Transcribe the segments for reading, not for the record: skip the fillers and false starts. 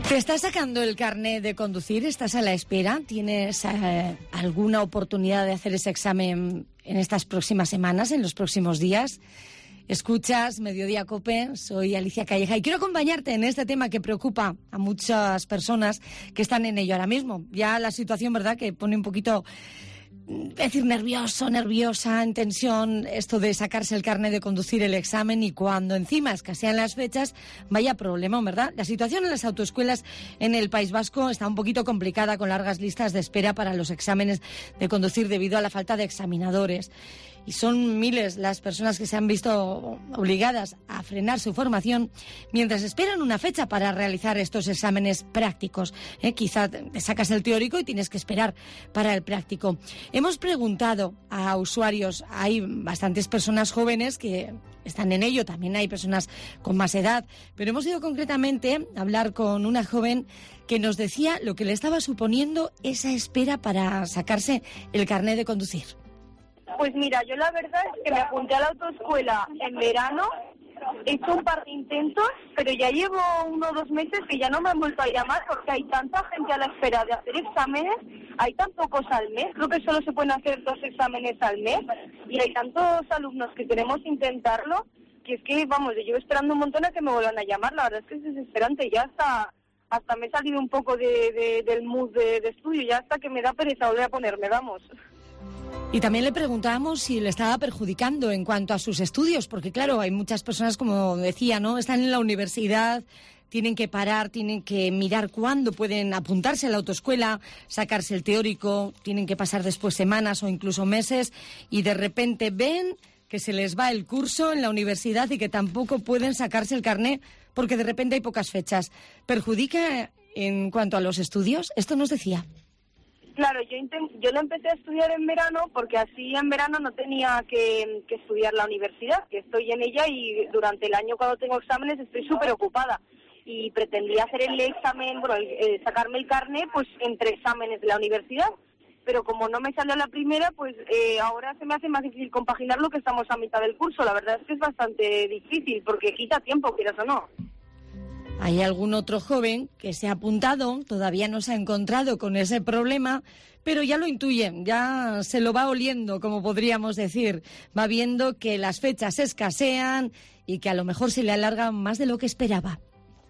¿Te estás sacando el carnet de conducir? ¿Estás a la espera? ¿Tienes alguna oportunidad de hacer ese examen en estas próximas semanas, en los próximos días? Escuchas Mediodía COPE, soy Alicia Calleja y quiero acompañarte en este tema que preocupa a muchas personas que están en ello ahora mismo. Ya la situación, ¿verdad?, que pone un poquito, decir, nerviosa, en tensión, esto de sacarse el carnet de conducir, el examen, y cuando encima escasean las fechas, vaya problema, ¿verdad? La situación en las autoescuelas en el País Vasco está un poquito complicada, con largas listas de espera para los exámenes de conducir debido a la falta de examinadores. Y son miles las personas que se han visto obligadas a frenar su formación mientras esperan una fecha para realizar estos exámenes prácticos. Quizá te sacas el teórico y tienes que esperar para el práctico. Hemos preguntado a usuarios, hay bastantes personas jóvenes que están en ello, también hay personas con más edad, pero hemos ido concretamente a hablar con una joven que nos decía lo que le estaba suponiendo esa espera para sacarse el carnet de conducir. Pues mira, yo la verdad es que me apunté a la autoescuela en verano, he hecho un par de intentos, pero ya llevo 1 o 2 meses que ya no me han vuelto a llamar porque hay tanta gente a la espera de hacer exámenes, hay tan pocos al mes, creo que solo se pueden hacer 2 exámenes al mes y hay tantos alumnos que queremos intentarlo que es que, vamos, yo llevo esperando un montón a que me vuelvan a llamar, la verdad es que es desesperante, ya hasta me he salido un poco del mood de estudio, ya hasta que me da pereza volver a ponerme, vamos. Y también le preguntamos si le estaba perjudicando en cuanto a sus estudios, porque claro, hay muchas personas, como decía, ¿no?, están en la universidad, tienen que parar, tienen que mirar cuándo pueden apuntarse a la autoescuela, sacarse el teórico, tienen que pasar después semanas o incluso meses y de repente ven que se les va el curso en la universidad y que tampoco pueden sacarse el carné porque de repente hay pocas fechas. ¿Perjudica en cuanto a los estudios? Esto nos decía. Claro, yo lo empecé a estudiar en verano porque así en verano no tenía que estudiar la universidad, que estoy en ella y durante el año cuando tengo exámenes estoy súper ocupada y pretendía hacer el examen, sacarme el carnet pues entre exámenes de la universidad, pero como no me salió la primera, pues ahora se me hace más difícil compaginarlo que estamos a mitad del curso. La verdad es que es bastante difícil porque quita tiempo, quieras o no. ¿Hay algún otro joven que se ha apuntado, todavía no se ha encontrado con ese problema, pero ya lo intuye, ya se lo va oliendo, como podríamos decir? Va viendo que las fechas escasean y que a lo mejor se le alargan más de lo que esperaba.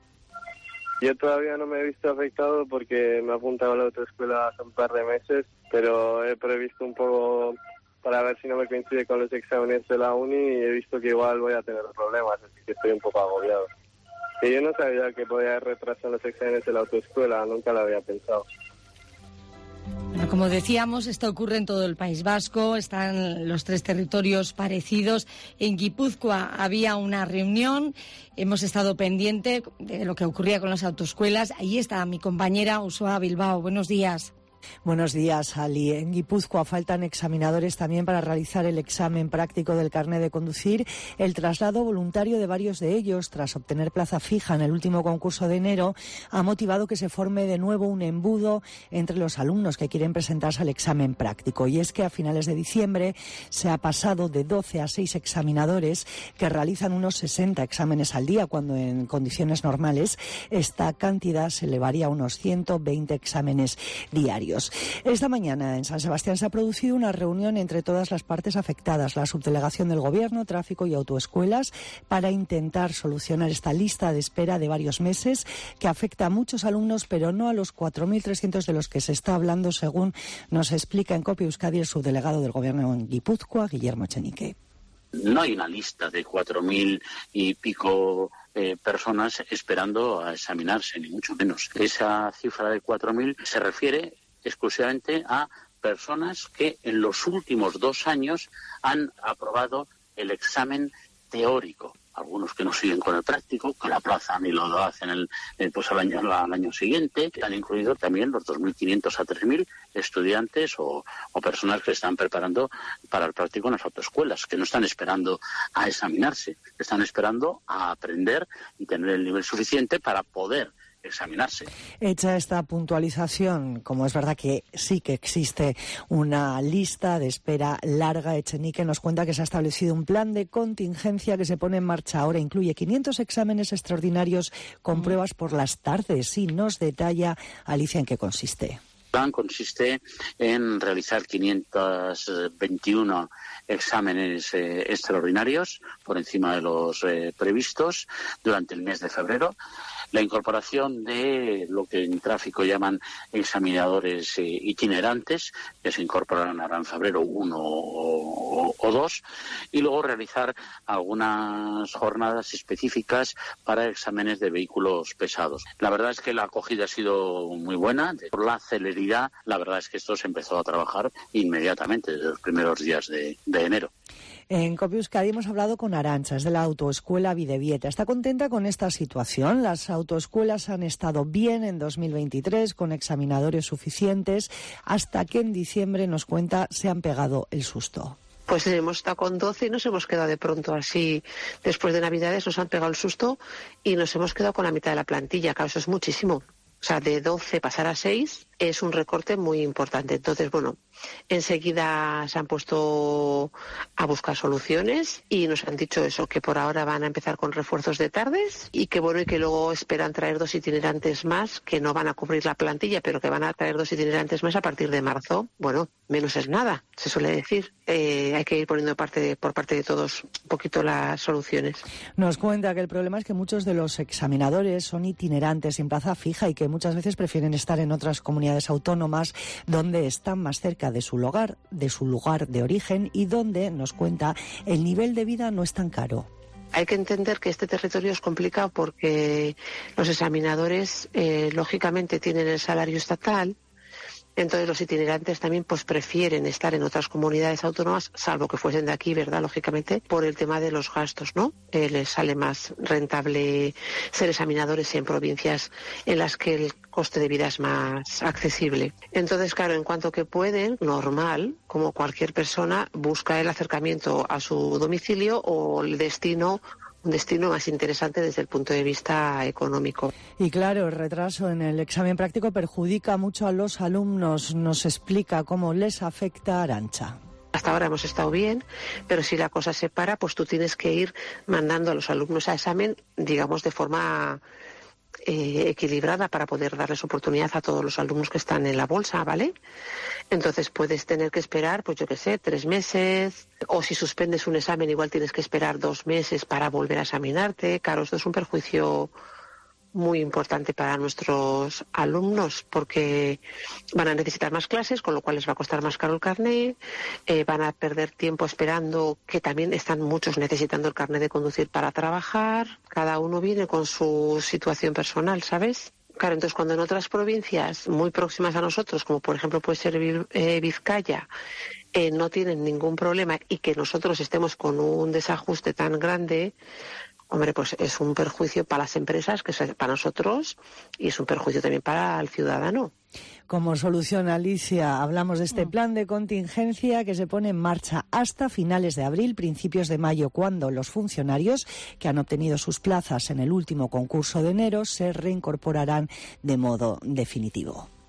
Yo todavía no me he visto afectado porque me he apuntado a la autoescuela hace un par de meses, pero he previsto un poco para ver si no me coincide con los exámenes de la uni y he visto que igual voy a tener problemas, así que estoy un poco agobiado. Que yo no sabía que podía retrasar los exámenes de la autoescuela, nunca lo había pensado. Bueno, como decíamos, esto ocurre en todo el País Vasco, están los 3 territorios parecidos. En Guipúzcoa había una reunión, hemos estado pendiente de lo que ocurría con las autoescuelas. Ahí está mi compañera Usoa Bilbao. Buenos días. Buenos días, Ali. En Guipúzcoa faltan examinadores también para realizar el examen práctico del carnet de conducir. El traslado voluntario de varios de ellos, tras obtener plaza fija en el último concurso de enero, ha motivado que se forme de nuevo un embudo entre los alumnos que quieren presentarse al examen práctico. Y es que a finales de diciembre se ha pasado de 12 a 6 examinadores que realizan unos 60 exámenes al día, cuando en condiciones normales esta cantidad se elevaría a unos 120 exámenes diarios. Esta mañana en San Sebastián se ha producido una reunión entre todas las partes afectadas, la subdelegación del Gobierno, tráfico y autoescuelas, para intentar solucionar esta lista de espera de varios meses que afecta a muchos alumnos, pero no a los 4.300 de los que se está hablando, según nos explica en COPE Euskadi el subdelegado del Gobierno en Guipúzcoa, Guillermo Echenique. No hay una lista de 4.000 y pico personas esperando a examinarse, ni mucho menos. Esa cifra de 4.000 se refiere exclusivamente a personas que en los últimos 2 años han aprobado el examen teórico. Algunos que no siguen con el práctico, que lo aplazan y lo hacen al año siguiente. Han incluido también los 2.500 a 3.000 estudiantes o personas que están preparando para el práctico en las autoescuelas, que no están esperando a examinarse, están esperando a aprender y tener el nivel suficiente para poder examinarse. Hecha esta puntualización, como es verdad que sí que existe una lista de espera larga, Echenique nos cuenta que se ha establecido un plan de contingencia que se pone en marcha ahora. Incluye 500 exámenes extraordinarios con pruebas por las tardes. Y nos detalla, Alicia, en qué consiste. El plan consiste en realizar 521 exámenes extraordinarios por encima de los previstos durante el mes de febrero. La incorporación de lo que en tráfico llaman examinadores itinerantes, que se incorporarán ahora en febrero 1 o 2, y luego realizar algunas jornadas específicas para exámenes de vehículos pesados. La verdad es que la acogida ha sido muy buena. Por la celeridad, la verdad es que esto se empezó a trabajar inmediatamente, desde los primeros días de enero. En COPE Euskadi hemos hablado con Arantxa, es de la autoescuela Bidebieta. Está contenta con esta situación. Las autoescuelas han estado bien en 2023, con examinadores suficientes, hasta que en diciembre, nos cuenta, se han pegado el susto. Pues hemos estado con 12 y nos hemos quedado de pronto así. Después de Navidades nos han pegado el susto y nos hemos quedado con la mitad de la plantilla. Claro, eso es muchísimo. O sea, de 12 pasar a 6 es un recorte muy importante. Entonces, bueno, enseguida se han puesto a buscar soluciones y nos han dicho eso, que por ahora van a empezar con refuerzos de tardes y que bueno, y que luego esperan traer 2 itinerantes más, que no van a cubrir la plantilla, pero que van a traer 2 itinerantes más a partir de marzo. Bueno, menos es nada, se suele decir. Hay que ir poniendo por parte de todos un poquito las soluciones. Nos cuenta que el problema es que muchos de los examinadores son itinerantes sin plaza fija y que muchas veces prefieren estar en otras comunidades autónomas donde están más cerca de su lugar de origen y donde, nos cuenta, el nivel de vida no es tan caro. Hay que entender que este territorio es complicado porque los examinadores lógicamente tienen el salario estatal. Entonces los itinerantes también pues prefieren estar en otras comunidades autónomas, salvo que fuesen de aquí, ¿verdad? Lógicamente, por el tema de los gastos, ¿no? Les sale más rentable ser examinadores en provincias en las que el coste de vida es más accesible. Entonces, claro, en cuanto que pueden, normal, como cualquier persona, busca el acercamiento a su domicilio o el destino, un destino más interesante desde el punto de vista económico. Y claro, el retraso en el examen práctico perjudica mucho a los alumnos. Nos explica cómo les afecta, Arantxa. Hasta ahora hemos estado bien, pero si la cosa se para, pues tú tienes que ir mandando a los alumnos a examen, digamos, de forma equilibrada para poder darles oportunidad a todos los alumnos que están en la bolsa, ¿vale? Entonces puedes tener que esperar, pues yo qué sé, 3 meses, o si suspendes un examen igual tienes que esperar 2 meses para volver a examinarte. Claro, esto es un perjuicio muy importante para nuestros alumnos porque van a necesitar más clases, con lo cual les va a costar más caro el carné, van a perder tiempo esperando, que también están muchos necesitando el carné de conducir para trabajar. Cada uno viene con su situación personal, ¿sabes? Claro, entonces cuando en otras provincias muy próximas a nosotros, como por ejemplo puede ser Vizcaya, no tienen ningún problema y que nosotros estemos con un desajuste tan grande, hombre, pues es un perjuicio para las empresas, que es para nosotros, y es un perjuicio también para el ciudadano. Como solución, Alicia, hablamos de este plan de contingencia que se pone en marcha hasta finales de abril, principios de mayo, cuando los funcionarios que han obtenido sus plazas en el último concurso de enero se reincorporarán de modo definitivo.